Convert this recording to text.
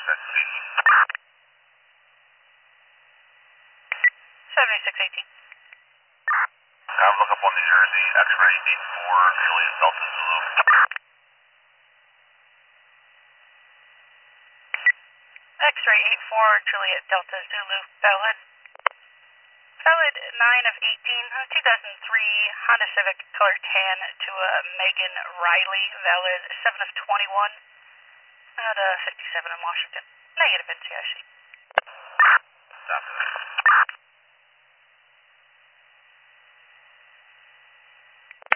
speaking. 7618. Have a look up on New Jersey, X-ray 84, Juliet Delta Zulu. X-ray 84, Juliet Delta Zulu, valid. Valid 9 of 18, 2003 Honda Civic color tan to Megan Riley, valid 7 of 21, out of 57 in Washington. Negative NCIC. After that.